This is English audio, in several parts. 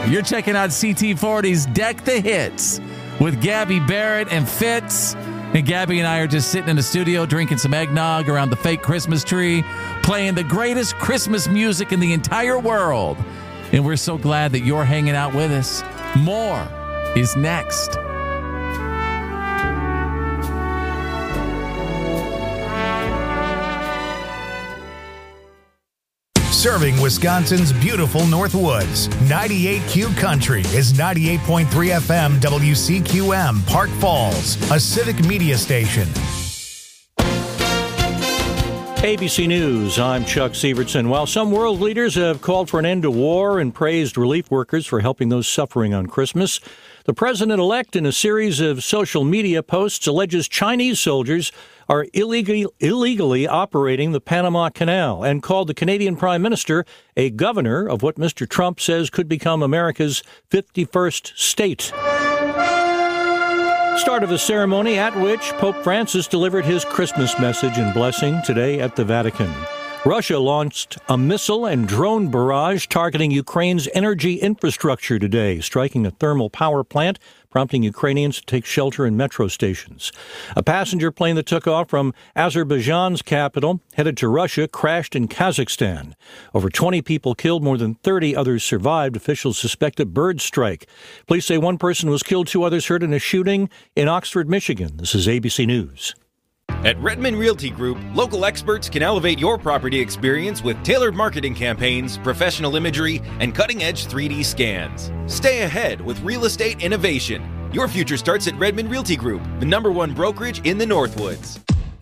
You're checking out CT40's Deck the Hits with Gabby Barrett and Fitz. And Gabby and I are just sitting in the studio drinking some eggnog around the fake Christmas tree, playing the greatest Christmas music in the entire world. And we're so glad that you're hanging out with us. More is next. Serving Wisconsin's beautiful Northwoods, 98Q Country is 98.3 FM WCQM, Park Falls, a civic media station. ABC News, I'm Chuck Sievertson. While some world leaders have called for an end to war and praised relief workers for helping those suffering on Christmas, the president-elect, in a series of social media posts, alleges Chinese soldiers are illegally operating the Panama Canal and called the Canadian Prime Minister a governor of what Mr. Trump says could become America's 51st state. Start of a ceremony at which Pope Francis delivered his Christmas message and blessing today at the Vatican. Russia launched a missile and drone barrage targeting Ukraine's energy infrastructure today, striking a thermal power plant, prompting Ukrainians to take shelter in metro stations. A passenger plane that took off from Azerbaijan's capital, headed to Russia, crashed in Kazakhstan. Over 20 people killed, more than 30 others survived. Officials suspect a bird strike. Police say one person was killed, 2 others hurt in a shooting in Oxford, Michigan. This is ABC News. At Redmond Realty Group, local experts can elevate your property experience with tailored marketing campaigns, professional imagery, and cutting-edge 3D scans. Stay ahead with real estate innovation. Your future starts at Redmond Realty Group, the #1 brokerage in the Northwoods.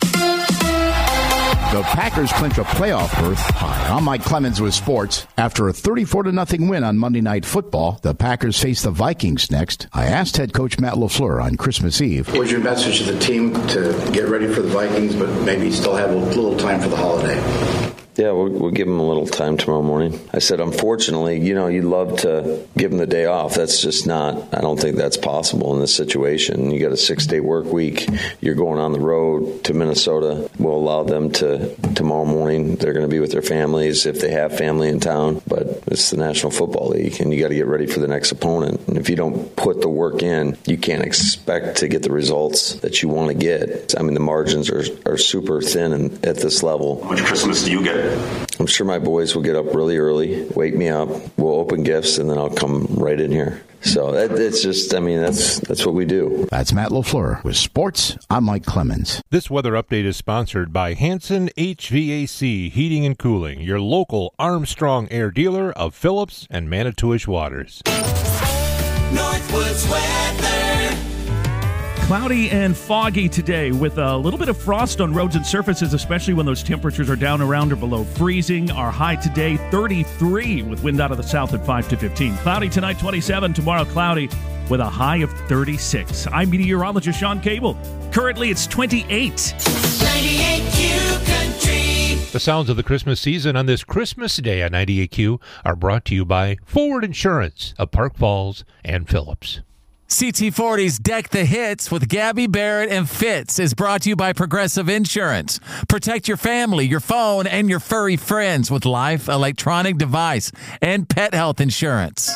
The Packers clinch a playoff berth. Hi, I'm Mike Clemens with sports. After a 34-0 win on Monday Night Football, the Packers face the Vikings next. I asked head coach Matt LaFleur on Christmas Eve. What was your message to the team to get ready for the Vikings, but maybe still have a little time for the holiday? Yeah, we'll give them a little time tomorrow morning. I said, unfortunately, you'd love to give them the day off. That's just not, I don't think that's possible in this situation. You got a 6-day work week. You're going on the road to Minnesota. We'll allow them to, tomorrow morning, they're going to be with their families if they have family in town. But it's the National Football League, and you got to get ready for the next opponent. And if you don't put the work in, you can't expect to get the results that you want to get. I mean, the margins are super thin at this level. How much Christmas do you get? I'm sure my boys will get up really early, wake me up, we'll open gifts, and then I'll come right in here. So it's just, that's what we do. That's Matt LaFleur. With sports, I'm Mike Clemens. This weather update is sponsored by Hanson HVAC Heating and Cooling, your local Armstrong Air dealer of Phillips and Manitowish Waters. Northwoods weather. Cloudy and foggy today with a little bit of frost on roads and surfaces, especially when those temperatures are down around or below freezing. Our high today, 33, with wind out of the south at 5 to 15. Cloudy tonight, 27. Tomorrow, cloudy with a high of 36. I'm meteorologist Sean Cable. Currently, it's 28. 98Q Country. The sounds of the Christmas season on this Christmas Day on 98Q are brought to you by Forward Insurance of Park Falls and Phillips. CT40's Deck the Hits with Gabby Barrett and Fitz is brought to you by Progressive Insurance. Protect your family, your phone, and your furry friends with life, electronic device, and pet health insurance.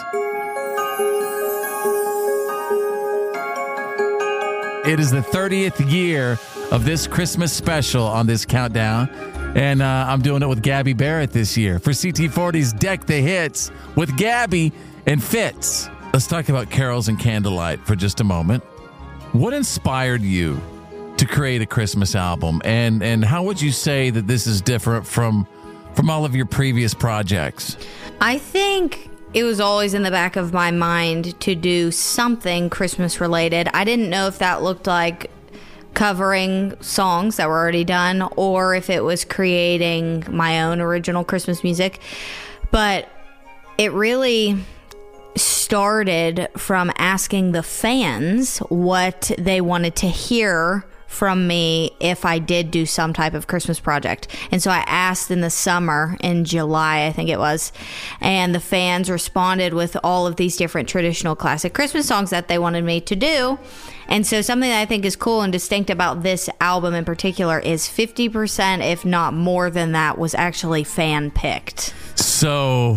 It is the 30th year of this Christmas special on this countdown, and I'm doing it with Gabby Barrett this year for CT40's Deck the Hits with Gabby and Fitz. Let's talk about carols and candlelight for just a moment. What inspired you to create a Christmas album, and how would you say that this is different from all of your previous projects? I think it was always in the back of my mind to do something Christmas related. I didn't know if that looked like covering songs that were already done or if it was creating my own original Christmas music. But it really started from asking the fans what they wanted to hear from me if I did do some type of Christmas project. And so I asked in the summer, in July, I think it was, and the fans responded with all of these different traditional classic Christmas songs that they wanted me to do. And so something that I think is cool and distinct about this album in particular is 50%, if not more than that, was actually fan-picked. So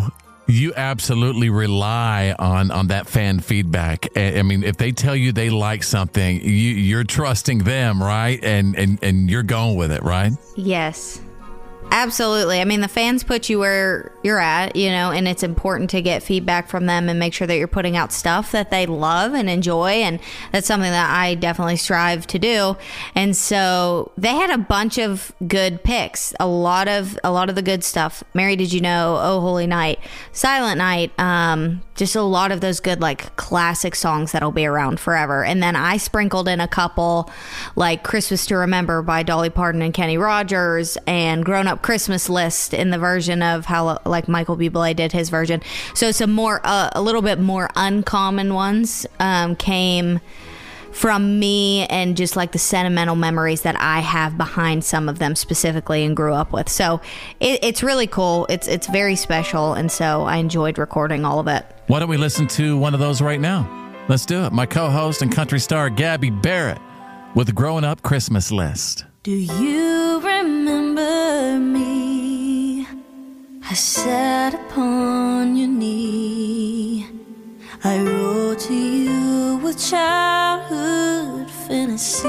You absolutely rely on that fan feedback. I mean, if they tell you they like something, you're trusting them, right? And you're going with it, right? Yes. Absolutely. I mean, the fans put you where you're at, and it's important to get feedback from them and make sure that you're putting out stuff that they love and enjoy. And that's something that I definitely strive to do. And so they had a bunch of good picks, a lot of the good stuff. Mary, Did You Know? Oh, Holy Night, Silent Night, just a lot of those good, like, classic songs that'll be around forever. And then I sprinkled in a couple, like Christmas to Remember by Dolly Parton and Kenny Rogers, and Grown Up Christmas List in the version of how, like, Michael Bublé did his version. So some more, a little bit more uncommon ones came from me, and just like the sentimental memories that I have behind some of them specifically and grew up with. So it's really cool. It's very special, and so I enjoyed recording all of it. Why don't we listen to one of those right now? Let's do it. My co-host and country star Gabby Barrett with Growing Up Christmas List. Do you remember me? I sat upon your knee. I wrote to you with childhood fantasies.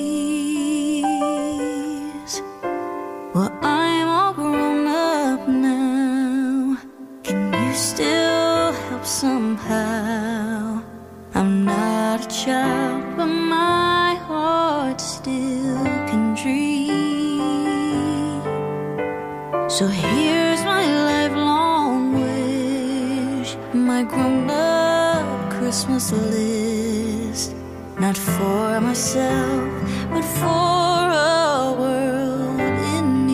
Well, I'm all grown up now. Can you still help somehow? I'm not a child, but my heart still can dream. So here's my lifelong wish, my grown-up Christmas list. Not for myself, but for a world in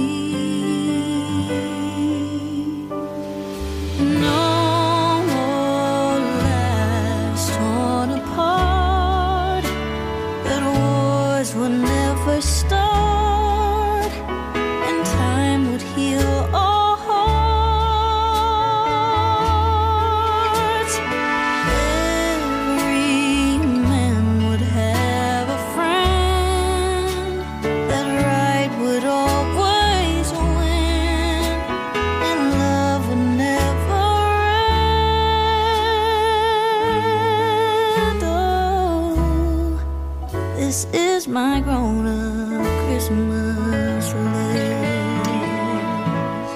need. No more lives torn apart, that wars would never start, and time would heal all hearts. Every man would have a friend, that right would always win, and love would never end. Oh, this is my grown-up Christmas list.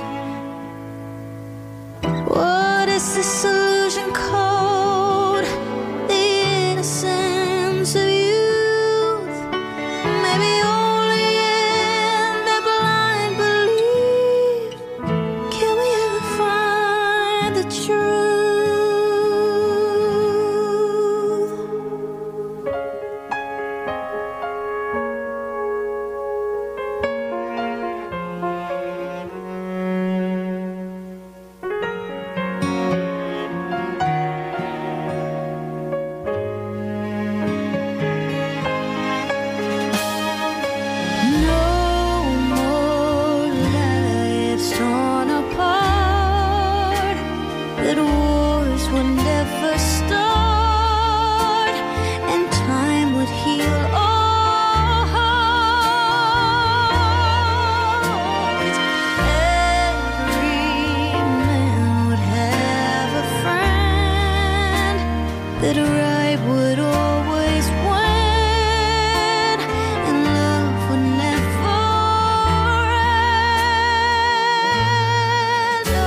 What is this illusion called? The innocence of youth. Maybe only in their blind belief can we ever find the truth. No more lives torn apart, that wars would never start, and time would heal all hearts. Every man would have a friend, that right would always win, and love would never end.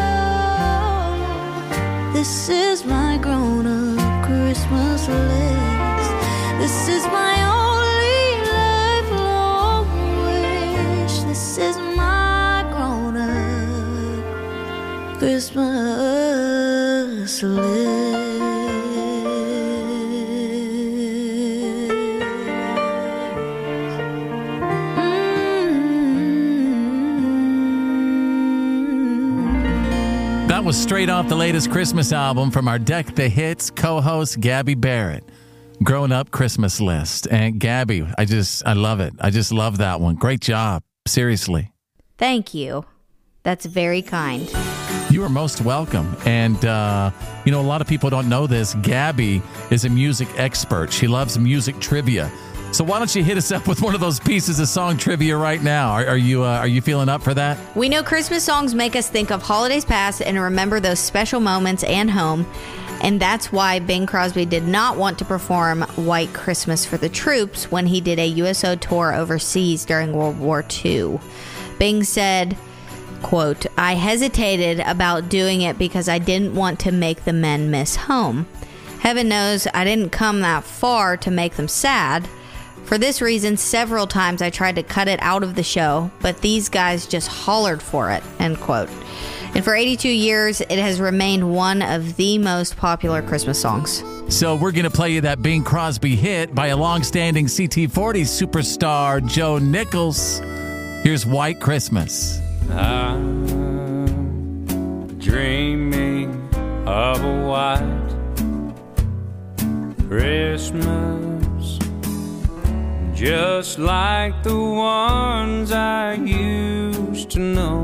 Oh, this is my grown-up Christmas list. This is my only lifelong wish. This is my grown-up Christmas list. That was straight off the latest Christmas album from our Deck the Hits co-host Gabby Barrett. Growing Up Christmas List. And Gabby, I love it. I just love that one. Great job. Seriously. Thank you. That's very kind. You are most welcome. And, a lot of people don't know this. Gabby is a music expert. She loves music trivia. So why don't you hit us up with one of those pieces of song trivia right now? Are you feeling up for that? We know Christmas songs make us think of holidays past and remember those special moments and home. And that's why Bing Crosby did not want to perform White Christmas for the troops when he did a USO tour overseas during World War II. Bing said, quote, "I hesitated about doing it because I didn't want to make the men miss home. Heaven knows I didn't come that far to make them sad. For this reason, several times I tried to cut it out of the show, but these guys just hollered for it," end quote. And for 82 years, it has remained one of the most popular Christmas songs. So we're going to play you that Bing Crosby hit by a long-standing CT40 superstar, Joe Nichols. Here's White Christmas. I'm dreaming of a white Christmas, just like the ones I used to know,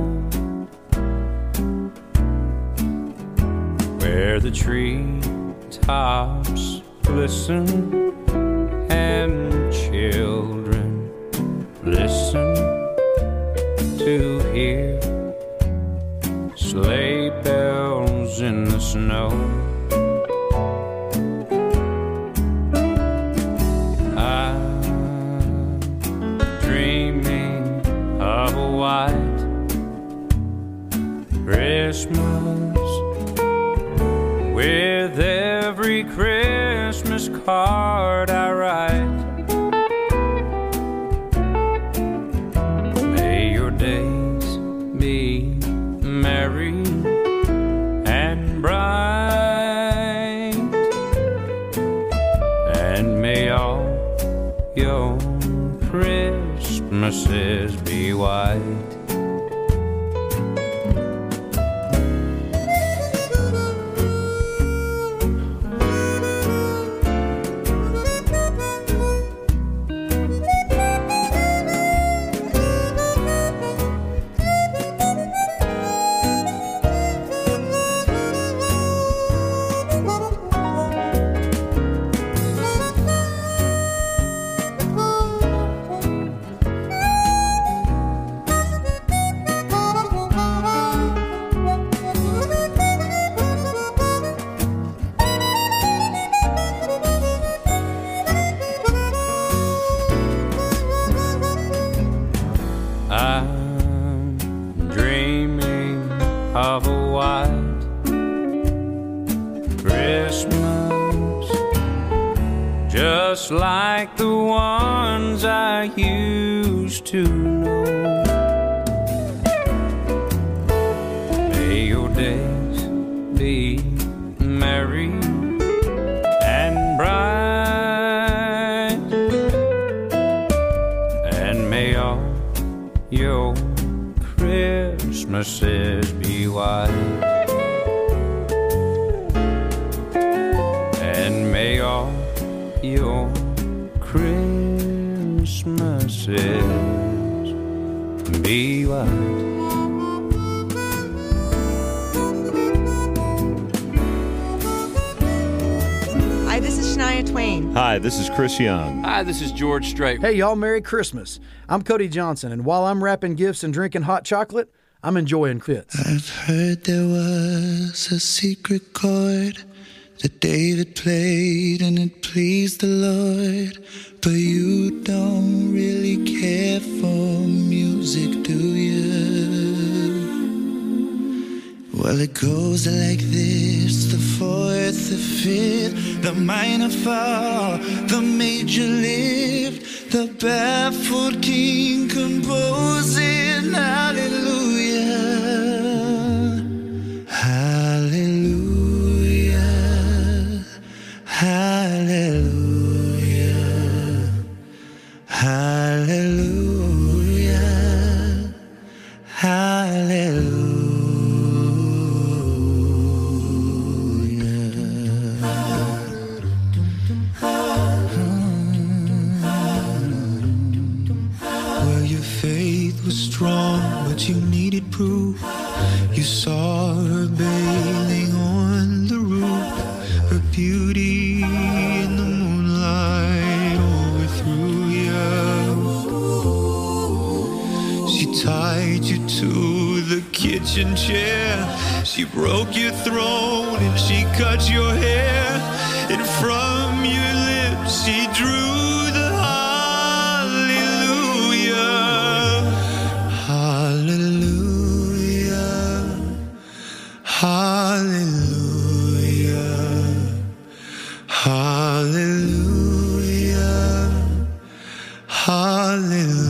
where the treetops glisten and children listen to hear sleigh bells in the snow. I'm dreaming of a white Christmas, with every Christmas card I write. May your days be merry and bright, and may all your Christmases be white. I'm dreaming of a white Christmas, just like the ones I used to know. May your days be merry and bright, and may all your Christmases be white, and may all your Christmases be white. Hi, this is Shania Twain. Hi, this is Chris Young. Hi, this is George Strait. Hey, y'all, Merry Christmas. I'm Cody Johnson, and while I'm wrapping gifts and drinking hot chocolate, I'm enjoying fits. I've heard there was a secret chord that David played and it pleased the Lord, but you don't really care for music, do you? Well, it goes like this: the fourth, the fifth, the minor fall, the major lift, the baffled king composing hallelujah, hallelujah, hallelujah, hallelujah, hallelujah. Strong, but you needed proof. You saw her bathing on the roof, her beauty in the moonlight overthrew kitchen chair. She broke your throne and she cut your hair. And from your lips she drew the hallelujah. Hallelujah. Hallelujah. Hallelujah. Hallelujah.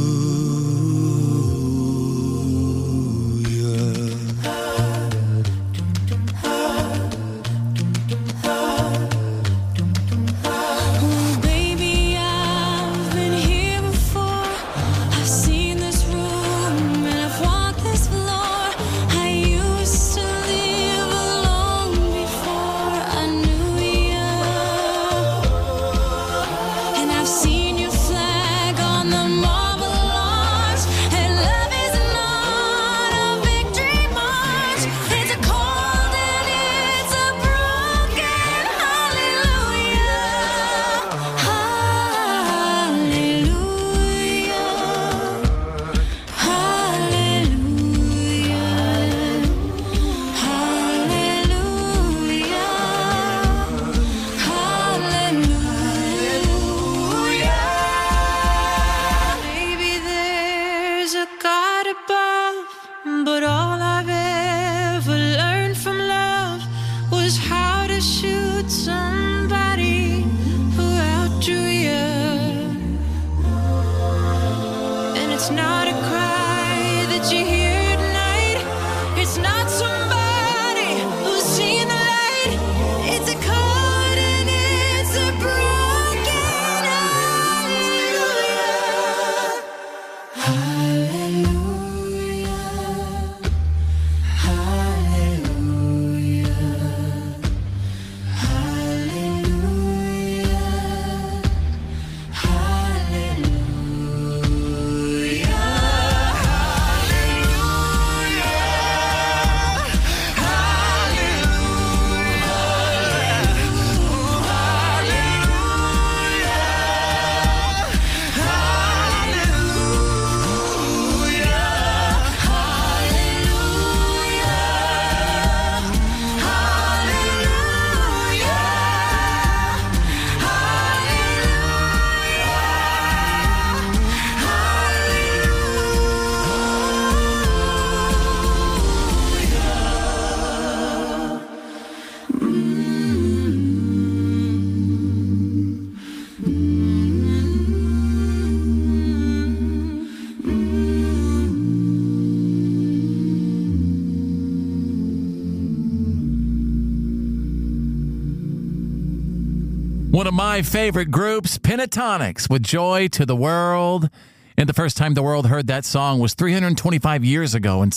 One of my favorite groups, Pentatonix, with Joy to the World. And the first time the world heard that song was 325 years ago in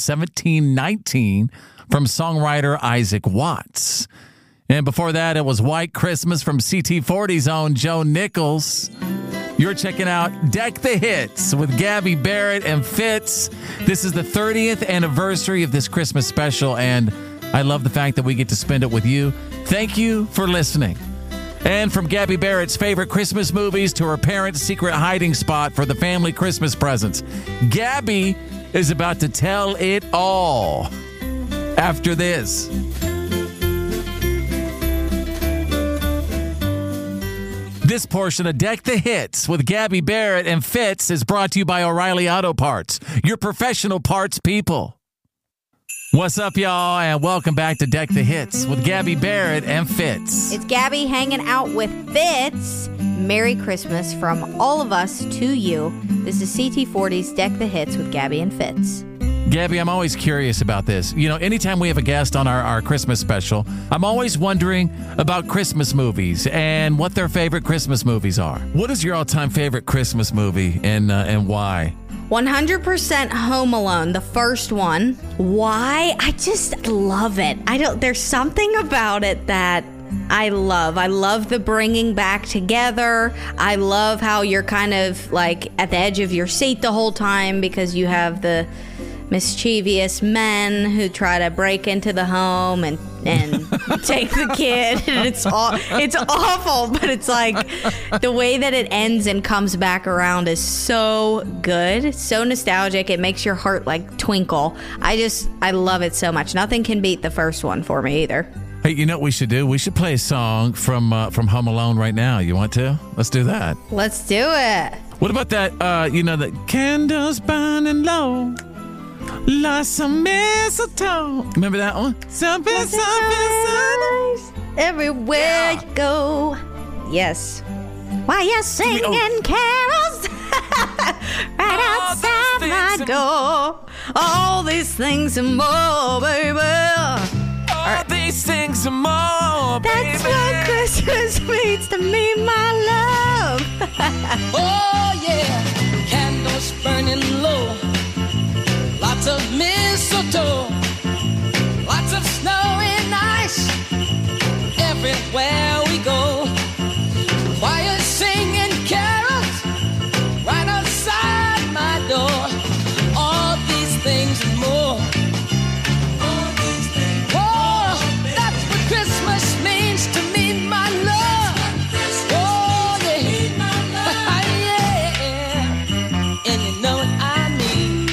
1719 from songwriter Isaac Watts. And before that, it was White Christmas from CT40's own Joe Nichols. You're checking out Deck the Hits with Gabby Barrett and Fitz. This is the 30th anniversary of this Christmas special, and I love the fact that we get to spend it with you. Thank you for listening. And from Gabby Barrett's favorite Christmas movies to her parents' secret hiding spot for the family Christmas presents, Gabby is about to tell it all after this. This portion of Deck the Hits with Gabby Barrett and Fitz is brought to you by O'Reilly Auto Parts, your professional parts people. What's up, y'all, and welcome back to Deck the Hits with Gabby Barrett and Fitz. It's Gabby hanging out with Fitz. Merry Christmas from all of us to you. This is CT40's Deck the Hits with Gabby and Fitz. Gabby, I'm always curious about this. You know, anytime we have a guest on our Christmas special, I'm always wondering about Christmas movies and what their favorite Christmas movies are. What is your all-time favorite Christmas movie and why? 100% Home Alone, the first one. Why? I just love it. There's something about it that I love. I love the bringing back together. I love how you're kind of like at the edge of your seat the whole time because you have the mischievous men who try to break into the home and and take the kid, and it's awful, but it's like the way that it ends and comes back around is so good, so nostalgic. It makes your heart like twinkle. I love it so much. Nothing can beat the first one for me either. Hey, you know what we should do? We should play a song from Home Alone right now. You want to? Let's do that. Let's do it. What about that, the candles burning low, lots of mistletoe. Remember that one? Something nice. Everywhere you go. Yes. Why you singing carols right outside my door? All these things and more, baby. All these things and more, baby. That's what Christmas means to me, my love. Oh, yeah. Candles burning low. Lots of mistletoe. Lots of snow and ice. Everywhere we go. Choir singing carols right outside my door. All these things and more. Christmas means to me, my love. Oh, yeah. Yeah. And you know what I mean.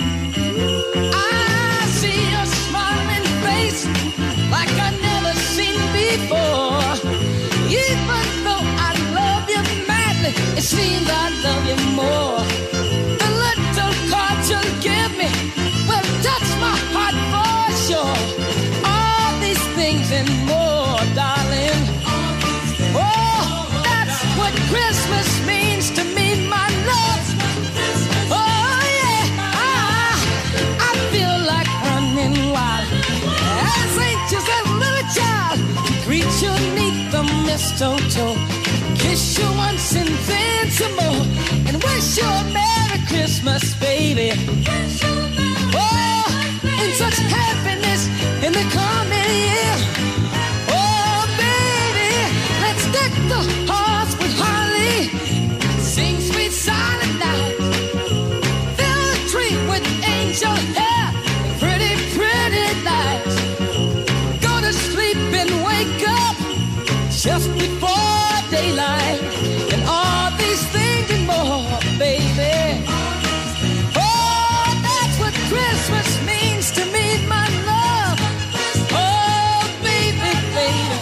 I see your smiling face like I never seen before. Even though I love you madly, it seems I love you more. The little cards you'll give me will touch my heart for sure. Things and more, darling. Oh, that's what Christmas means to me, my love. Oh, yeah. I feel like running wild as anxious as a little child. Greet you 'neath the mistletoe, kiss you once and then some more, and wish you a Merry Christmas, baby. Oh, and such happiness in the coming year. Oh, baby, let's deck the halls with holly, sing sweet silent night, fill the tree with angel hair, and pretty, pretty lights. Go to sleep and wake up just before daylight, and all these things and more, baby. Oh, that's what Christmas means to me, my love. Oh, baby, baby.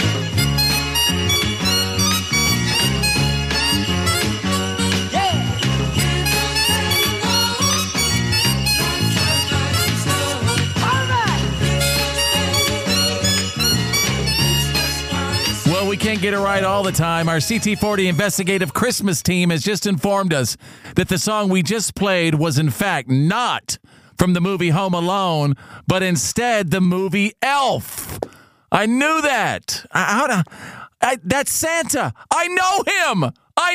Yeah. All right. Well, we can't get it right all the time. Our CT40 investigative Christmas team has just informed us that the song we just played was, in fact, not from the movie Home Alone, but instead the movie Elf. I knew that. That's Santa. I know him.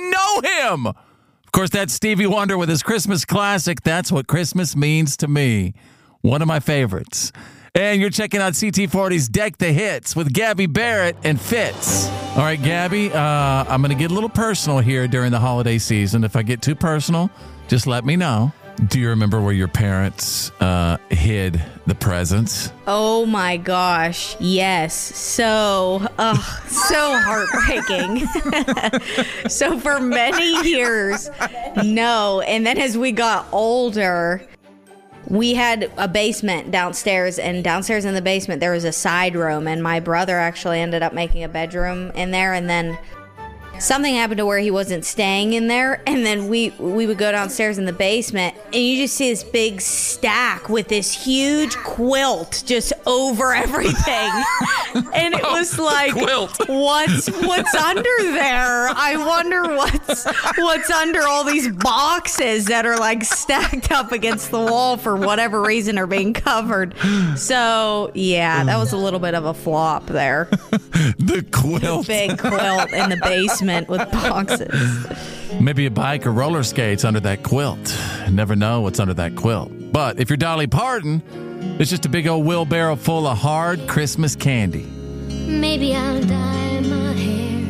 Of course, that's Stevie Wonder with his Christmas classic, That's What Christmas Means to Me. One of my favorites. And you're checking out CT40's Deck the Hits with Gabby Barrett and Fitz. All right, Gabby, I'm going to get a little personal here during the holiday season. If I get too personal, just let me know. Do you remember where your parents hid the presents? Oh my gosh, yes. So heartbreaking. So for many years, no. And then as we got older, we had a basement downstairs, and downstairs in the basement there was a side room, and my brother actually ended up making a bedroom in there, and then something happened to where he wasn't staying in there, and then we would go downstairs in the basement, and you just see this big stack with this huge quilt just over everything. And it was like, what's under there? I wonder what's under all these boxes that are like stacked up against the wall for whatever reason are being covered. So yeah, that was a little bit of a flop there. The quilt. The big quilt in the basement with boxes. Maybe a bike or roller skates under that quilt. Never know what's under that quilt. But if you're Dolly Parton, it's just a big old wheelbarrow full of hard Christmas candy. Maybe I'll dye my hair.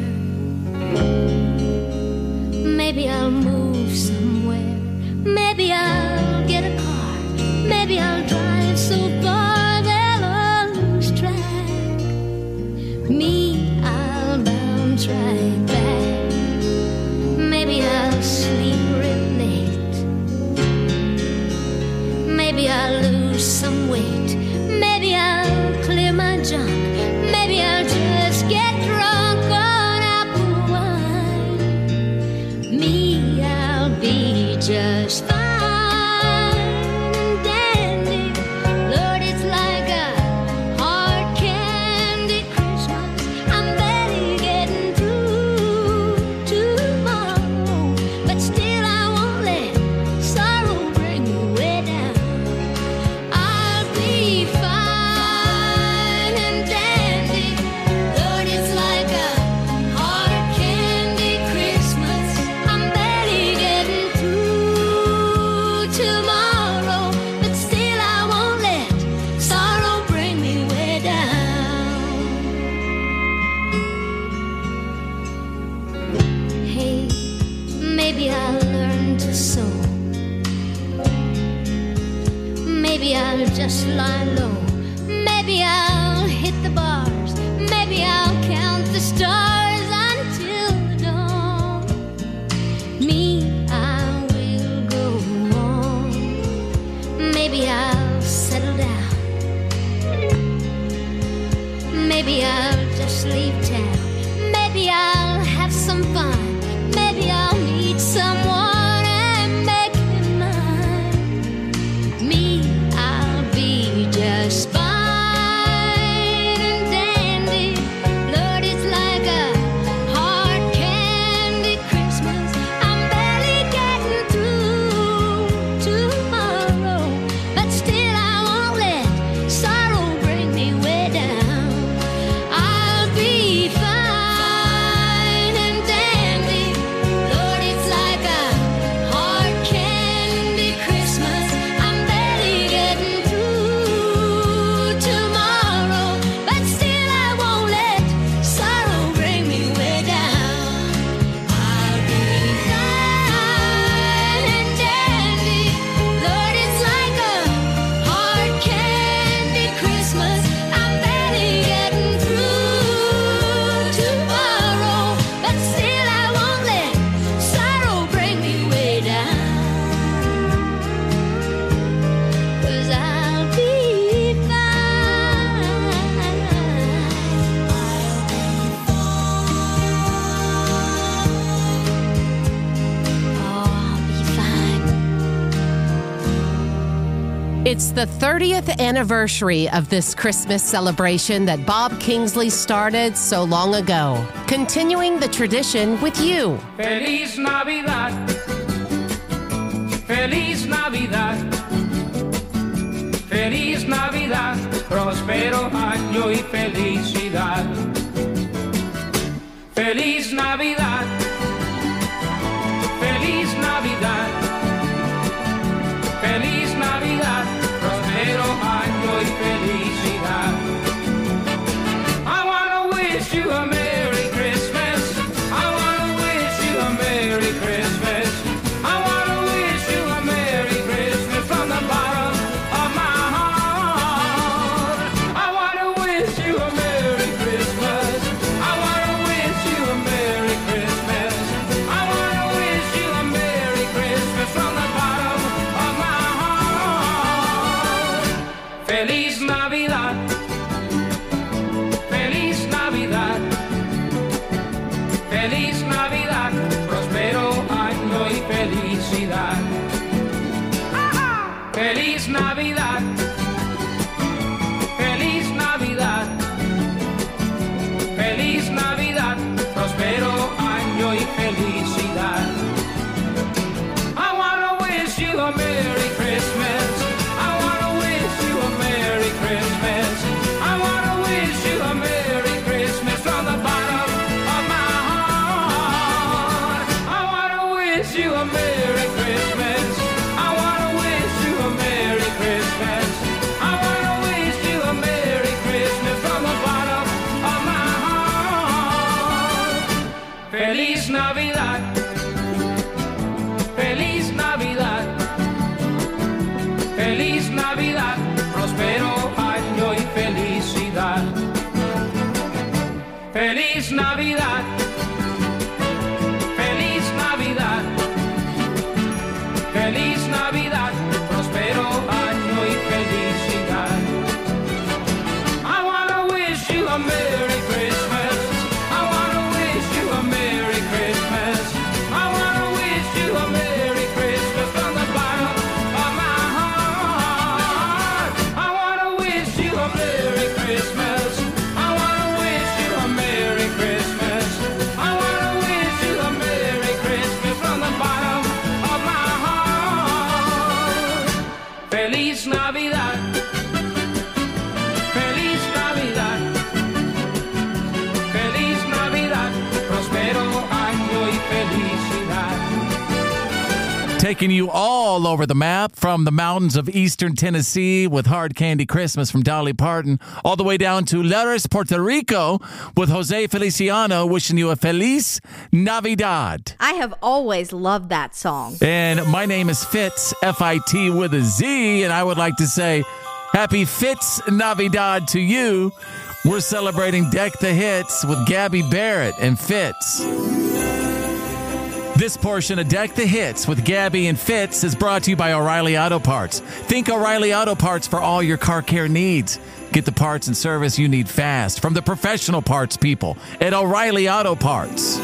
Maybe I'll move somewhere. Maybe I'll get a car. Maybe I'll drive so far they'll lose track. Maybe I'll learn to sew. Maybe I'll just lie low. Maybe I'll hit the bars. Maybe I'll count the stars until the dawn. Me, I will go on. Maybe I'll settle down. Maybe I'll just leave town. Maybe I'll have some fun. Maybe I'll meet someone and make him mine. Me, I'll be just fine and dandy. Lord, it's like a hard candy Christmas. I'm barely getting through tomorrow, but still I won't let sorrow bring me way down. I'll be fine and dandy. Lord, it's like a hard candy Christmas. I'm barely getting through tomorrow, but still I won't let sorrow bring me way down. I'll be fine and dandy. Lord, it's like a hard candy Christmas. I'm barely getting through tomorrow, but still I won't let sorrow bring me way down. 'Cause I'll be It's the 30th anniversary of this Christmas celebration that Bob Kingsley started so long ago, continuing the tradition with you. Feliz Navidad. Feliz Navidad. Feliz Navidad. Próspero año y felicidad. Feliz Navidad. Feliz Navidad. Feliz Navidad. Próspero año y felicidad. I wanna wish you a Merry Christmas. I wanna wish you a Merry Christmas. I wanna wish you a Merry Christmas from the bottom of my heart. I wanna wish you a Merry Christmas. I wanna wish you a Merry Christmas. I wanna wish you a Merry Christmas from the bottom of my heart. Feliz Navidad. Feliz Navidad. Feliz Navidad. Próspero año y felicidad. Feliz Navidad. Feliz Navidad. Feliz Navidad. Próspero año y felicidad. I wanna wish you a Merry Christmas. I wanna wish you a Merry Christmas. I wanna wish you a Merry Christmas from the bottom of my heart. I wanna wish you a Merry Christmas. I wanna wish you a Merry Christmas. I wanna wish you a Merry Christmas from the bottom of my heart. Feliz Navidad. Feliz Navidad. Feliz Navidad. Próspero año y felicidad. Feliz Navidad. Feliz Navidad. Feliz Navidad. Próspero año y felicidad. I wanna wish you a Merry Christmas. I wanna wish you a Merry Christmas. I wanna wish you a Merry Christmas from the bottom of my heart. I wanna wish you a Merry Christmas. I wanna wish you a Merry Christmas. I taking you all over the map, from the mountains of eastern Tennessee with Hard Candy Christmas from Dolly Parton, all the way down to Lares, Puerto Rico with Jose Feliciano, wishing you a Feliz Navidad. I have always loved that song. And my name is Fitz, F-I-T with a Z, and I would like to say Happy Fitz Navidad to you. We're celebrating Deck the Hits with Gabby Barrett and Fitz. This portion of Deck the Hits with Gabby and Fitz is brought to you by O'Reilly Auto Parts. Think O'Reilly Auto Parts for all your car care needs. Get the parts and service you need fast from the professional parts people at O'Reilly Auto Parts.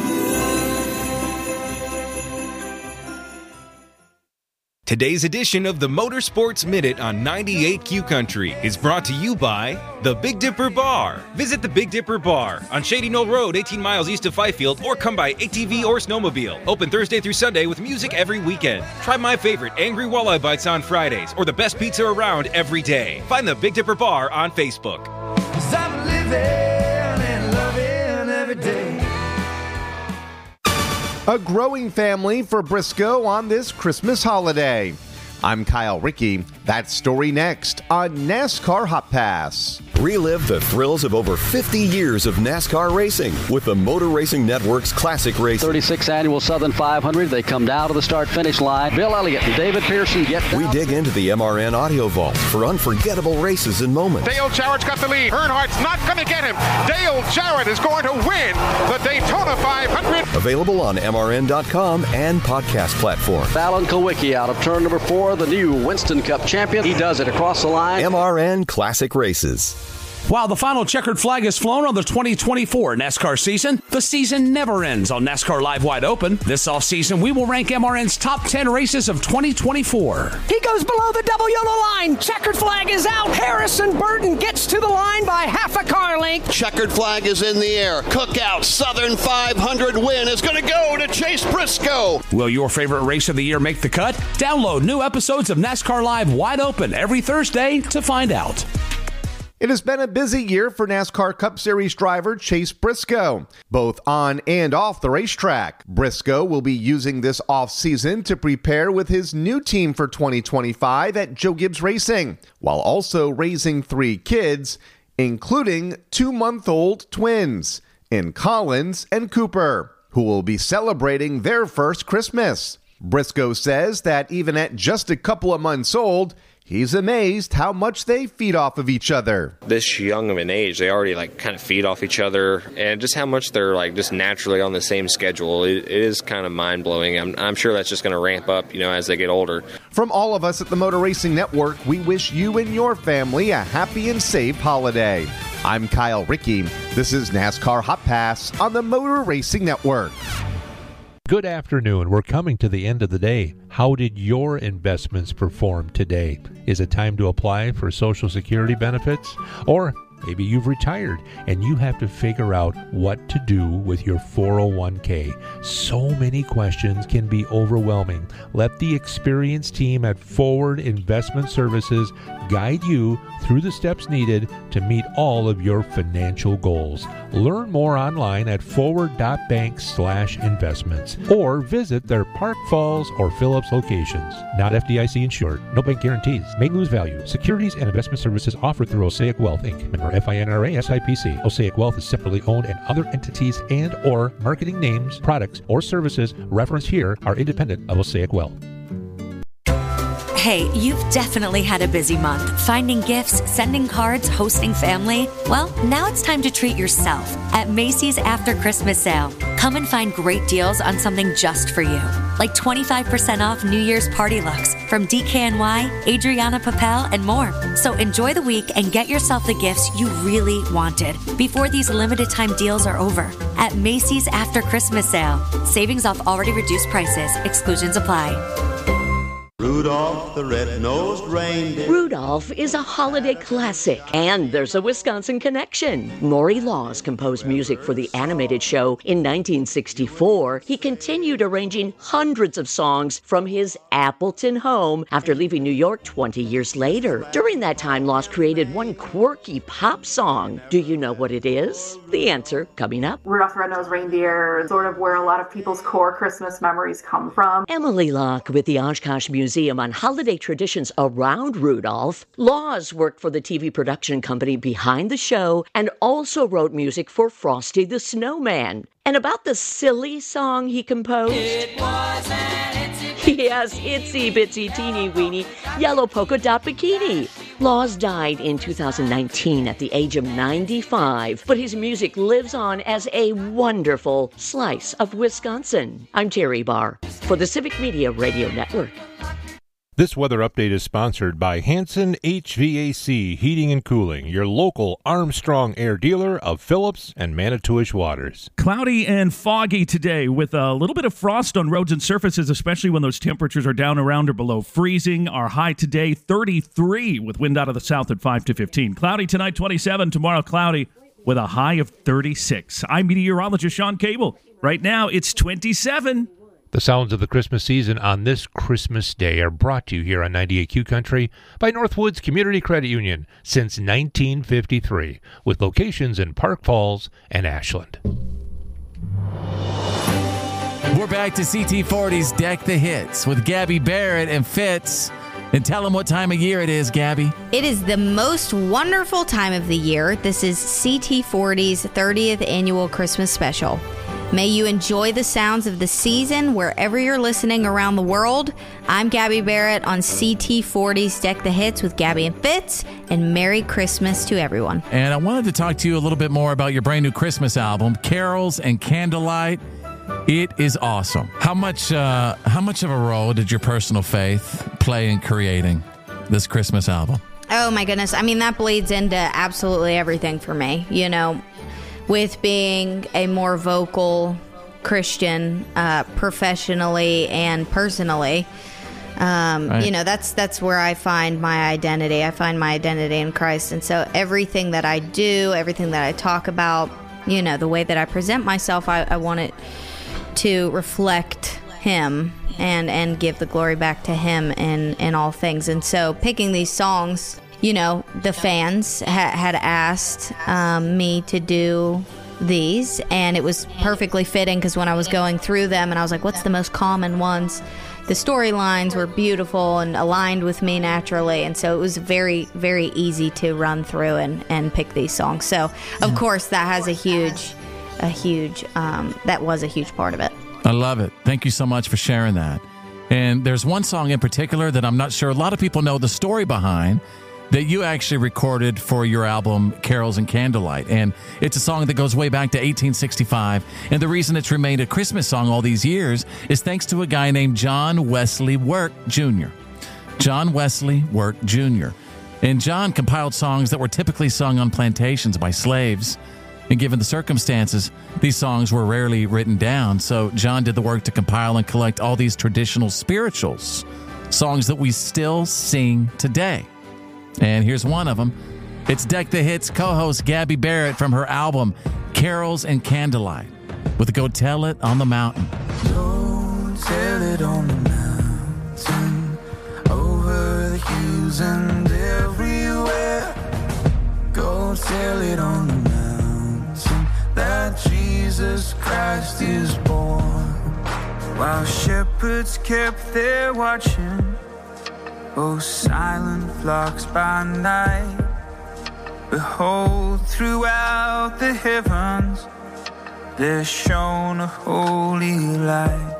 Today's edition of the Motorsports Minute on 98Q Country is brought to you by the Big Dipper Bar. Visit the Big Dipper Bar on Shady Knoll Road, 18 miles east of Fifield, or come by ATV or snowmobile. Open Thursday through Sunday with music every weekend. Try my favorite Angry Walleye Bites on Fridays, or the best pizza around every day. Find the Big Dipper Bar on Facebook. 'Cause I'm living and loving every day. A growing family for Briscoe on this Christmas holiday. I'm Kyle Rickey. That story next on NASCAR Hot Pass. Relive the thrills of over 50 years of NASCAR racing with the Motor Racing Network's Classic Race. 36th Annual Southern 500. They come down to the start-finish line. Bill Elliott and David Pearson get down. We dig into the MRN audio vault for unforgettable races and moments. Dale Jarrett's got the lead. Earnhardt's not going to get him. Dale Jarrett is going to win the Daytona 500. Available on MRN.com and podcast platform. Fallon Kowicki out of turn number 4, the new Winston Cup champion. He does it across the line. MRN Classic Races. While the final checkered flag is flown on the 2024 NASCAR season, the season never ends on NASCAR Live Wide Open. This offseason, we will rank MRN's top 10 races of 2024. He goes below the double yellow line. Checkered flag is out. Harrison Burton gets to the line by half a car length. Checkered flag is in the air. Cookout Southern 500 win is going to go to Chase Briscoe. Will your favorite race of the year make the cut? Download new episodes of NASCAR Live Wide Open every Thursday to find out. It has been a busy year for NASCAR Cup Series driver Chase Briscoe, both on and off the racetrack. Briscoe will be using this offseason to prepare with his new team for 2025 at Joe Gibbs Racing, while also raising 3 kids, including 2-month-old twins in Collins and Cooper, who will be celebrating their first Christmas. Briscoe says that even at just a couple of months old, he's amazed how much they feed off of each other. This young of an age, they already kind of feed off each other, and just how much they're just naturally on the same schedule. It is kind of mind-blowing. I'm sure that's just going to ramp up, as they get older. From all of us at the Motor Racing Network, we wish you and your family a happy and safe holiday. I'm Kyle Rickey. This is NASCAR Hot Pass on the Motor Racing Network. Good afternoon. We're coming to the end of the day. How did your investments perform today? Is it time to apply for Social Security benefits? Or maybe you've retired and you have to figure out what to do with your 401k. So many questions can be overwhelming. Let the experienced team at Forward Investment Services guide you through the steps needed to meet all of your financial goals. Learn more online at forward.bank/investments or visit their Park Falls or Phillips locations. Not FDIC insured. No bank guarantees. May lose value. Securities and investment services offered through Osaic Wealth, Inc. Member FINRA SIPC. Osaic Wealth is separately owned, and other entities and or marketing names, products, or services referenced here are independent of Osaic Wealth. Hey, you've definitely had a busy month. Finding gifts, sending cards, hosting family. Well, now it's time to treat yourself at Macy's After Christmas Sale. Come and find great deals on something just for you. Like 25% off New Year's party looks from DKNY, Adriana Papel, and more. So enjoy the week and get yourself the gifts you really wanted before these limited time deals are over. At Macy's After Christmas Sale. Savings off already reduced prices. Exclusions apply. Rudolph the red-nosed reindeer. Rudolph is a holiday classic, and there's a Wisconsin connection. Maury Laws composed music for the animated show in 1964. He continued arranging hundreds of songs from his Appleton home after leaving New York 20 years later. During that time, Laws created one quirky pop song. Do you know what it is? The answer coming up. Rudolph the Red-Nosed Reindeer is sort of where a lot of people's core Christmas memories come from. Emily Locke with the Oshkosh Museum on holiday traditions around Rudolph. Laws worked for the TV production company behind the show and also wrote music for Frosty the Snowman. And about the silly song he composed? It was an itsy Yes, itsy bitsy teeny weeny yellow polka dot bikini. Laws died in 2019 at the age of 95, but his music lives on as a wonderful slice of Wisconsin. I'm Terry Barr for the Civic Media Radio Network. This weather update is sponsored by Hanson HVAC Heating and Cooling, your local Armstrong Air dealer of Phillips and Manitowish waters. Cloudy and foggy today with a little bit of frost on roads and surfaces, especially when those temperatures are down around or below freezing. Our high today, 33, with wind out of the south at 5 to 15. Cloudy tonight, 27. Tomorrow, cloudy with a high of 36. I'm meteorologist Sean Cable. Right now, it's 27. The sounds of the Christmas season on this Christmas Day are brought to you here on 98Q Country by Northwoods Community Credit Union since 1953, with locations in Park Falls and Ashland. We're back to CT40's Deck the Hits with Gabby Barrett and Fitz. And tell them what time of year it is, Gabby. It is the most wonderful time of the year. This is CT40's 30th annual Christmas special. May you enjoy the sounds of the season wherever you're listening around the world. I'm Gabby Barrett on CT40's Deck the Hits with Gabby and Fitz, and Merry Christmas to everyone. And I wanted to talk to you a little bit more about your brand new Christmas album, Carols and Candlelight. It is awesome. How much of a role did your personal faith play in creating this Christmas album? Oh my goodness. I mean, that bleeds into absolutely everything for me. You know, with being a more vocal Christian, professionally and personally, right. You know, that's where I find my identity. I find my identity in Christ. And so everything that I do, everything that I talk about, you know, the way that I present myself, I want it to reflect Him and give the glory back to Him in all things. And so picking these songs, you know, the fans had asked me to do these, and it was perfectly fitting because when I was going through them and I was like, what's the most common ones? The storylines were beautiful and aligned with me naturally, and so it was very, very easy to run through and pick these songs. So, of course, that has that was a huge part of it. I love it. Thank you so much for sharing that. And there's one song in particular that I'm not sure a lot of people know the story behind, that you actually recorded for your album, Carols and Candlelight. And it's a song that goes way back to 1865. And the reason it's remained a Christmas song all these years is thanks to a guy named John Wesley Work Jr. John Wesley Work Jr. And John compiled songs that were typically sung on plantations by slaves. And given the circumstances, these songs were rarely written down. So John did the work to compile and collect all these traditional spirituals, songs that we still sing today. And here's one of them. It's Deck the Hits co-host Gabby Barrett from her album, Carols and Candlelight, with Go Tell It on the Mountain. Go tell it on the mountain, over the hills and everywhere. Go tell it on the mountain, that Jesus Christ is born. While shepherds kept their watching, oh, silent flocks by night, behold, throughout the heavens there shone a holy light.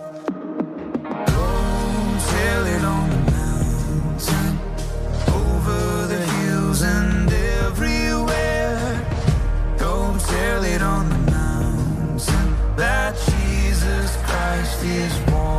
Go tell it on the mountain, over the hills and everywhere. Go tell it on the mountain, that Jesus Christ is born.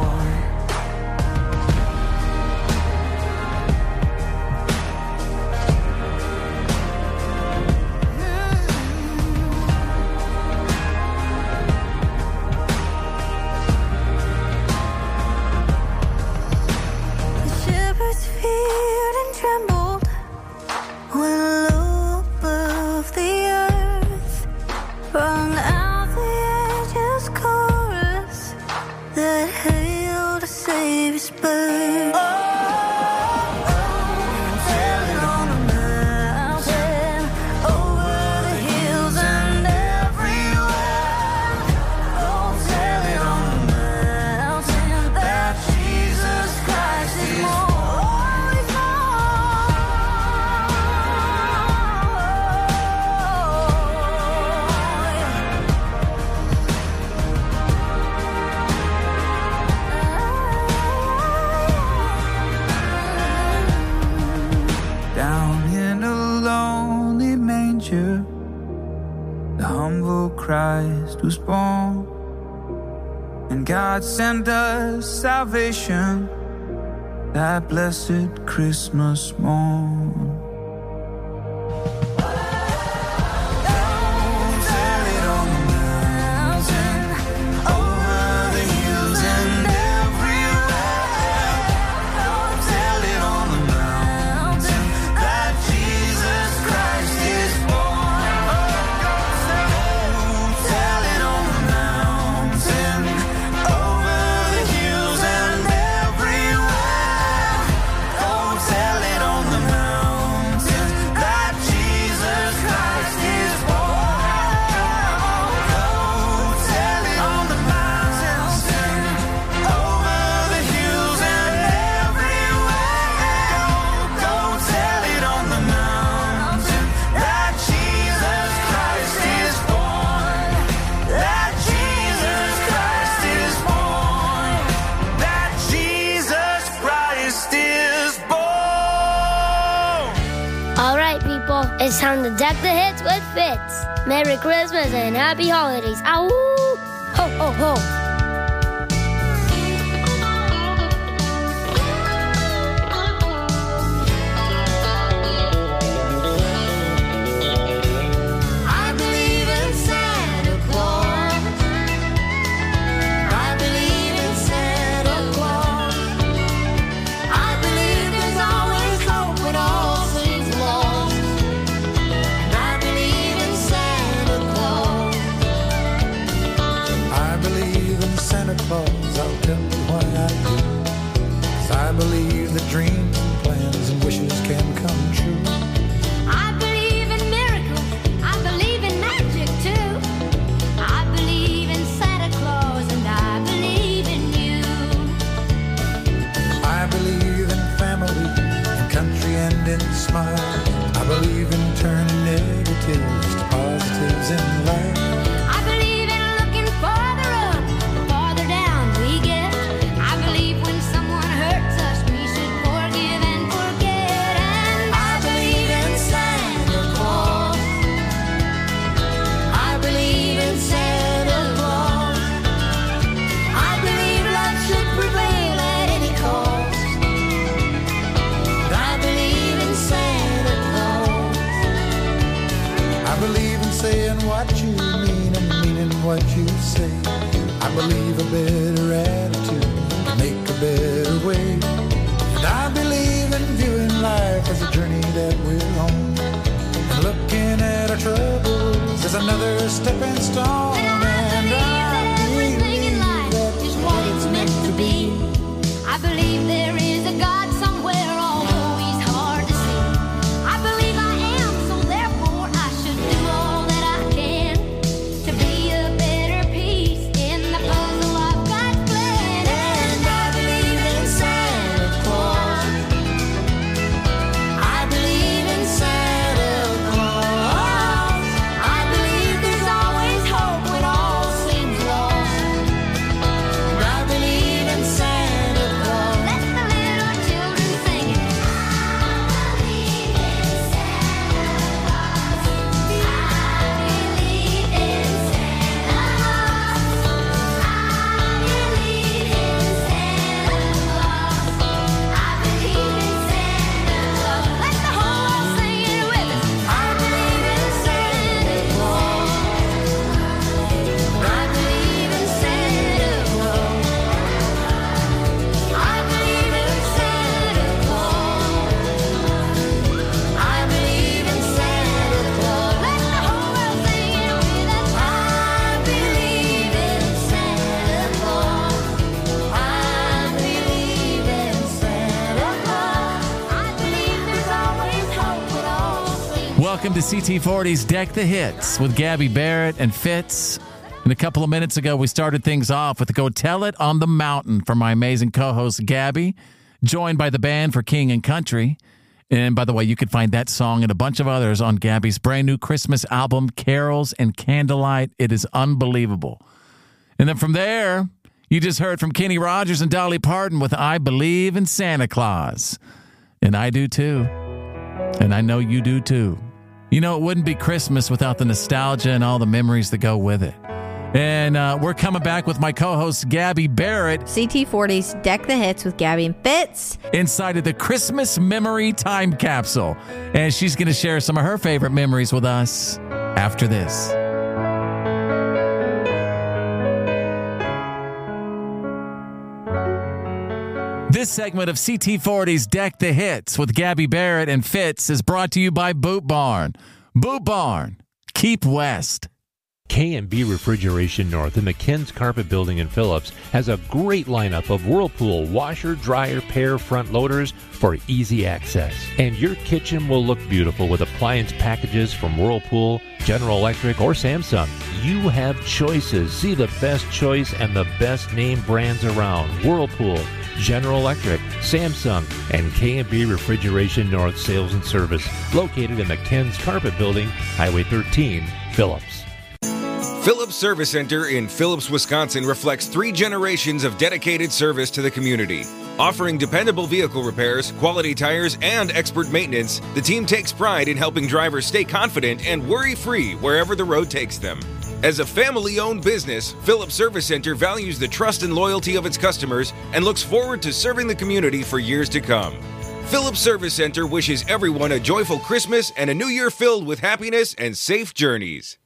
whisper. Tell it on the mountain, over the hills and everywhere. Oh, tell it on the mountain that Jesus Christ is more. The humble Christ was born, and God sent us salvation that blessed Christmas morn. It's time to deck the hits with Fitz. Merry Christmas and Happy Holidays. Ow! Ho, ho, ho. I believe that dreams and plans and wishes can come true. I believe in miracles. I believe in magic too. I believe in Santa Claus and I believe in you. I believe in family, in country and in smiles. I believe in turning negatives to positives in life. I believe in looking farther up, the farther down we get. I believe when someone hurts us, we should forgive and forget. And I believe in Santa Claus. I believe in Santa Claus. I believe love should prevail at any cost. I believe in Santa Claus. I believe in saying what you mean and meaning what you say. I believe a better attitude can make a better way. And I believe in viewing life as a journey that we're on, and looking at our troubles as another stepping stone. And I believe that is what it's meant to be. I believe there is a God somewhere, although he's hard to see. I believe I am, so therefore I should do all that I can to be a better piece in the puzzle of God's plan. And I believe in Santa Claus. I believe in Santa Claus. I believe there's always hope when all Welcome to CT40's Deck the Hits with Gabby Barrett and Fitz. And a couple of minutes ago, we started things off with Go Tell It on the Mountain from my amazing co-host Gabby, joined by the band for King and Country. And by the way, you can find that song and a bunch of others on Gabby's brand new Christmas album, Carols and Candlelight. It is unbelievable. And then from there, you just heard from Kenny Rogers and Dolly Parton with I Believe in Santa Claus. And I do too. And I know you do too. You know, it wouldn't be Christmas without the nostalgia and all the memories that go with it. And we're coming back with my co-host, Gabby Barrett. CT40's Deck the Hits with Gabby and Fitz. Inside of the Christmas Memory Time Capsule. And she's going to share some of her favorite memories with us after this. This segment of CT40's Deck the Hits with Gabby Barrett and Fitz is brought to you by Boot Barn. Boot Barn. Keep West. K&B Refrigeration North in the Ken's Carpet Building in Phillips has a great lineup of Whirlpool washer, dryer, pair front loaders for easy access. And your kitchen will look beautiful with appliance packages from Whirlpool, General Electric, or Samsung. You have choices. See the best choice and the best name brands around. Whirlpool, General Electric, Samsung, and K&B Refrigeration North Sales and Service, located in the Ken's Carpet Building, Highway 13, Phillips. Phillips Service Center in Phillips, Wisconsin reflects 3 generations of dedicated service to the community. Offering dependable vehicle repairs, quality tires, and expert maintenance, the team takes pride in helping drivers stay confident and worry-free wherever the road takes them. As a family-owned business, Phillips Service Center values the trust and loyalty of its customers and looks forward to serving the community for years to come. Phillips Service Center wishes everyone a joyful Christmas and a new year filled with happiness and safe journeys.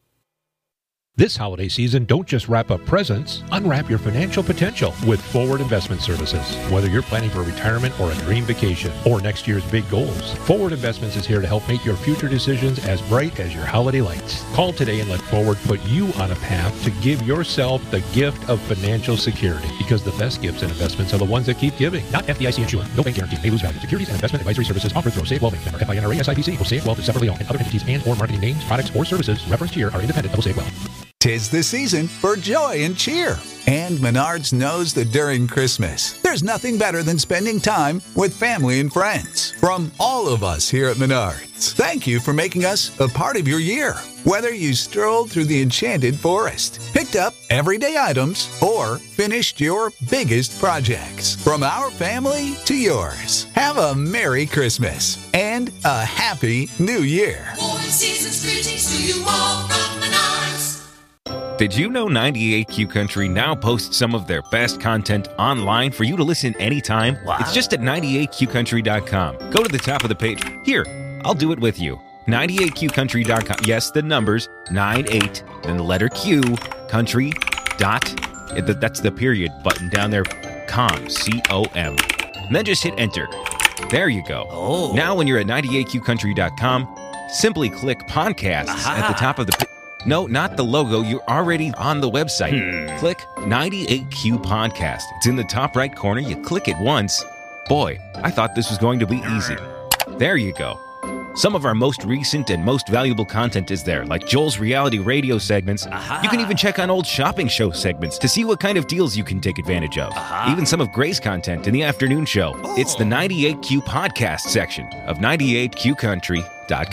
This holiday season, don't just wrap up presents, unwrap your financial potential with Forward Investment Services. Whether you're planning for retirement or a dream vacation or next year's big goals, Forward Investments is here to help make your future decisions as bright as your holiday lights. Call today and let Forward put you on a path to give yourself the gift of financial security, because the best gifts and investments are the ones that keep giving. Not FDIC insured. No bank guarantee. May lose value. Securities and investment advisory services offered through Save Wealth Inc. Member FINRA SIPC. Mosaic Wealth is separately owned, and other entities and or marketing names, products, or services referenced here are independent of Mosaic Wealth. 'Tis the season for joy and cheer. And Menards knows that during Christmas, there's nothing better than spending time with family and friends. From all of us here at Menards, thank you for making us a part of your year. Whether you strolled through the enchanted forest, picked up everyday items, or finished your biggest projects, from our family to yours, have a Merry Christmas and a Happy New Year. Season's greetings to you all from Menards. Did you know 98Q Country now posts some of their best content online for you to listen anytime? Wow. It's just at 98qcountry.com. Go to the top of the page. Here, I'll do it with you. 98qcountry.com. Yes, the numbers, 98, then the letter Q, country, dot, that's the period button down there, com, C-O-M. And then just hit enter. There you go. Oh. Now when you're at 98qcountry.com, simply click podcast at the top of the No, not the logo. You're already on the website. Click 98Q Podcast. It's in the top right corner. You click it once. Boy, I thought this was going to be easy. There you go. Some of our most recent and most valuable content is there, like Joel's reality radio segments. You can even check on old shopping show segments to see what kind of deals you can take advantage of. Even some of Gray's content in the afternoon show. It's the 98Q Podcast section of 98qcountry.com.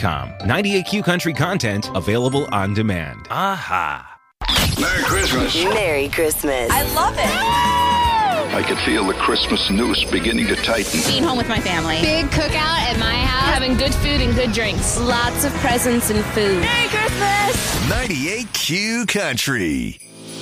98Q Country content available on demand. Merry Christmas. Merry Christmas. I love it. I could feel the Christmas noose beginning to tighten. Being home with my family. Big cookout at my house. Having good food and good drinks. Lots of presents and food. Merry Christmas. 98Q Country.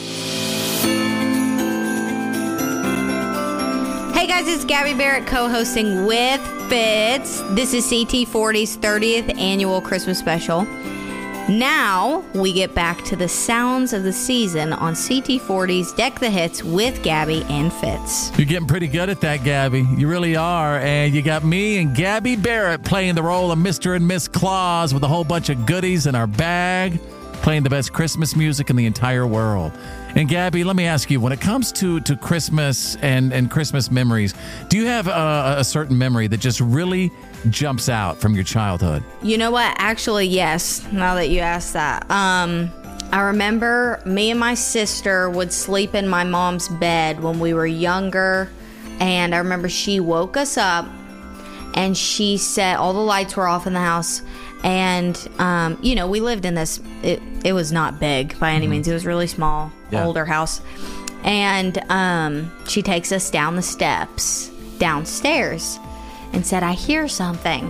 Hey guys, it's Gabby Barrett co-hosting with Fitz. This is CT40's 30th annual Christmas special. Now we get back to the sounds of the season on CT40's Deck the Hits with Gabby and Fitz. You're getting pretty good at that, Gabby. You really are. And you got me and Gabby Barrett playing the role of Mr. and Miss Claus with a whole bunch of goodies in our bag, playing the best Christmas music in the entire world. And Gabby, let me ask you, when it comes to Christmas and Christmas memories, do you have a certain memory that just really jumps out from your childhood? You know what? Actually, yes, now that you asked that. I remember me and my sister would sleep in my mom's bed when we were younger, and I remember she woke us up and she said all the lights were off in the house, and we lived in this, it was not big by any means, it was really small, older house, and she takes us down the steps downstairs and said, I hear something.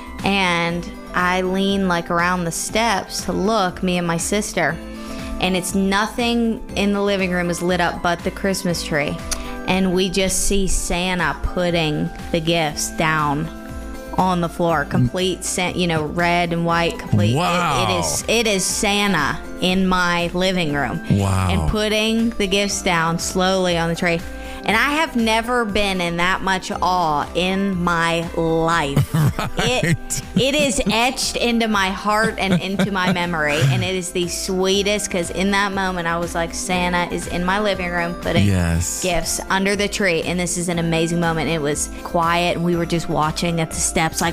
And I lean around the steps to look, me and my sister, and it's nothing in the living room is lit up but the Christmas tree, and we just see Santa putting the gifts down on the floor, complete, red and white, complete. Wow. It is Santa in my living room. Wow. And putting the gifts down slowly on the tree. And I have never been in that much awe in my life. Right. It is etched into my heart and into my memory. And it is the sweetest, because in that moment I was like, Santa is in my living room putting gifts under the tree. And this is an amazing moment. It was quiet and we were just watching at the steps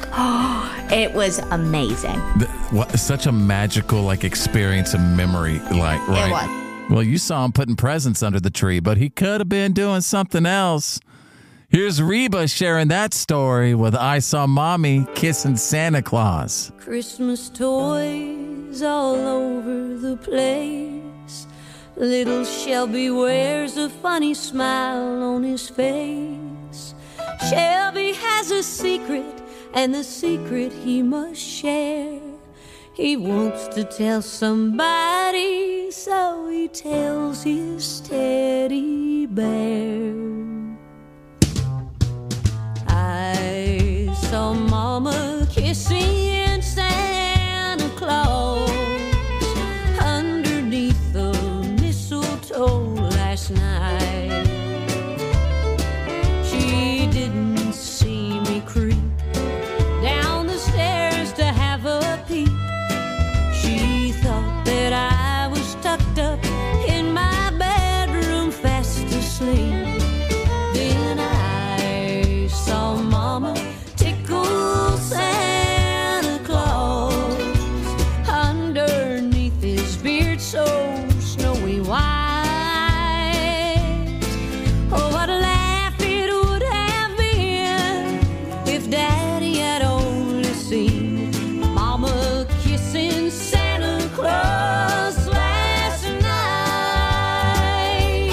it was amazing. Such a magical experience and memory. Right? It was. Well, you saw him putting presents under the tree, but he could have been doing something else. Here's Reba sharing that story with I Saw Mommy Kissing Santa Claus. Christmas toys all over the place. Little Shelby wears a funny smile on his face. Shelby has a secret, and the secret he must share. He wants to tell somebody, so he tells his teddy bear. I saw Mama kissing Santa Claus underneath the mistletoe last night. She didn't see me creep down the stairs to have a peep. She thought that I was tucked up in my bedroom fast asleep. Then I saw Mama tickle Santa Claus underneath his beard so snowy white. Oh, what a laugh it would have been if Daddy had only seen Mama kissing Santa Claus last night.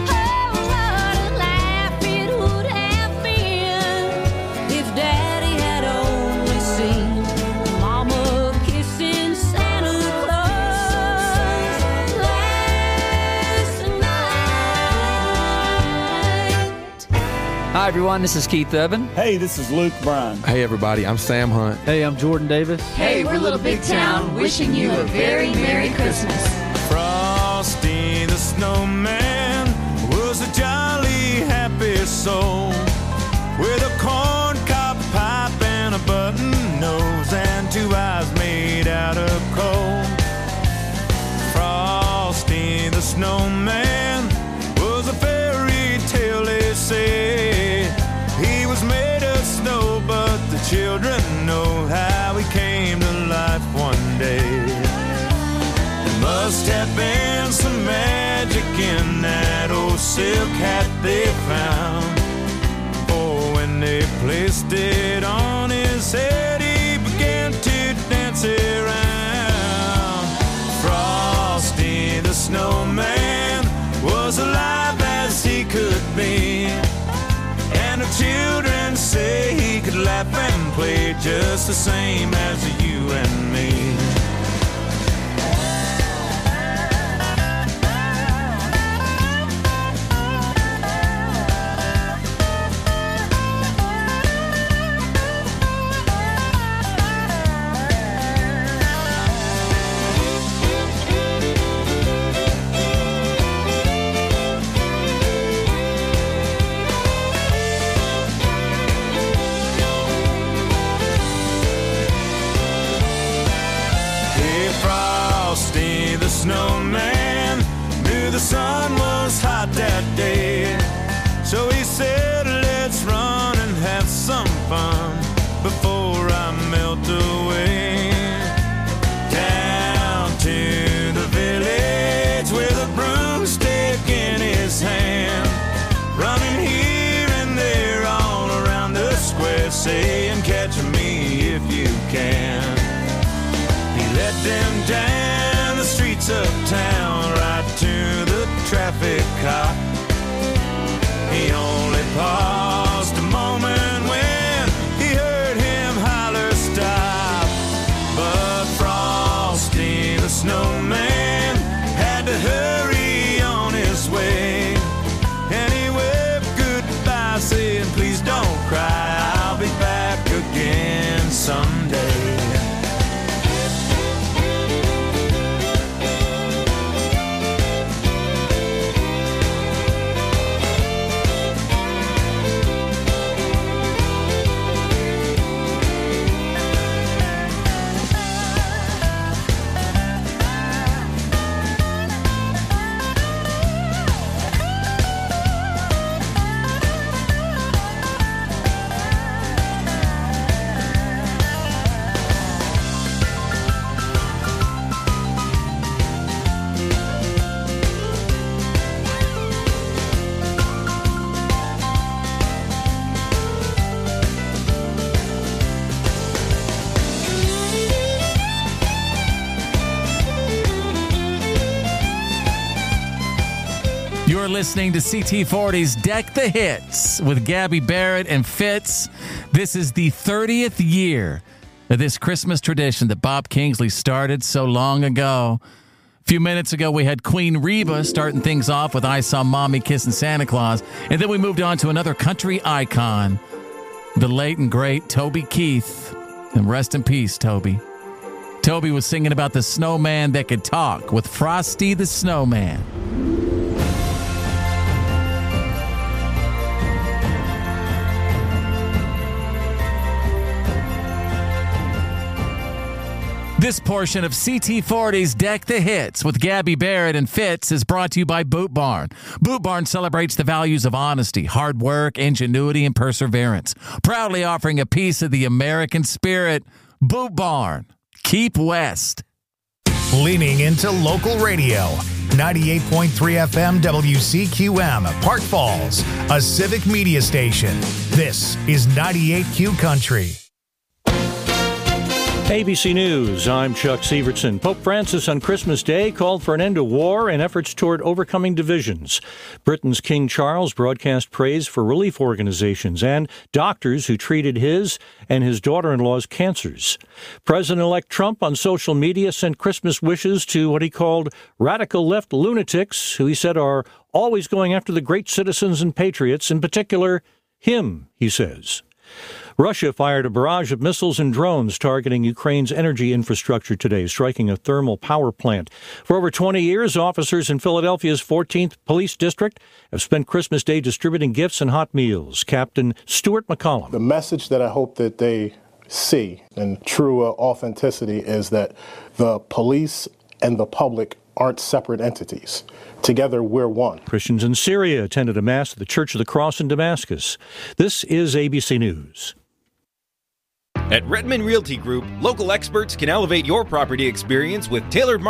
Daddy Hi, everyone. This is Keith Urban. Hey, this is Luke Bryan. Hey, everybody. I'm Sam Hunt. Hey, I'm Jordan Davis. Hey, we're Little Big Town, wishing you a very Merry Christmas. Frosty the Snowman was a jolly, happy soul with a corncob pipe and a button nose and 2 eyes made out of coal. Frosty the Snowman was a fairy tale, they say. He was made of snow, but the children know how he came to life one day. There must have been some magic in that old silk hat they found. Oh, when they placed it on his head, he began to dance around. Frosty the Snowman was alive as he could be, and the children say he could laugh and play just the same as you and me. Snowman knew the sun was hot that day, so he said, let's run and have some fun before I melt away. Down to the village with a broomstick in his hand, running here and there all around the square, saying, catch me if you can. He let them down the streets of town, right to the traffic cop. He only paused a moment when he heard him holler stop. But Frosty the Snowman had to hurry on his way, and he waved goodbye saying, please don't cry, I'll be back again someday. You're listening to CT40's Deck the Hits with Gabby Barrett and Fitz. This is the 30th year of this Christmas tradition that Bob Kingsley started so long ago. A few minutes ago, we had Queen Reba starting things off with I Saw Mommy Kissing Santa Claus. And then we moved on to another country icon, the late and great Toby Keith. And rest in peace, Toby. Toby was singing about the snowman that could talk with Frosty the Snowman. This portion of CT40's Deck the Hits with Gabby Barrett and Fitz is brought to you by Boot Barn. Boot Barn celebrates the values of honesty, hard work, ingenuity, and perseverance. Proudly offering a piece of the American spirit. Boot Barn. Keep West. Leaning into local radio. 98.3 FM WCQM, Park Falls, a civic media station. This is 98Q Country. ABC News, I'm Chuck Sievertson. Pope Francis on Christmas Day called for an end to war and efforts toward overcoming divisions. Britain's King Charles broadcast praise for relief organizations and doctors who treated his and his daughter-in-law's cancers. President-elect Trump on social media sent Christmas wishes to what he called radical left lunatics, who he said are always going after the great citizens and patriots, in particular him, he says. Russia fired a barrage of missiles and drones targeting Ukraine's energy infrastructure today, striking a thermal power plant. For over 20 years, officers in Philadelphia's 14th Police District have spent Christmas Day distributing gifts and hot meals. Captain Stuart McCollum. The message that I hope that they see in true authenticity is that the police and the public aren't separate entities. Together, we're one. Christians in Syria attended a mass at the Church of the Cross in Damascus. This is ABC News. At Redmond Realty Group, local experts can elevate your property experience with tailored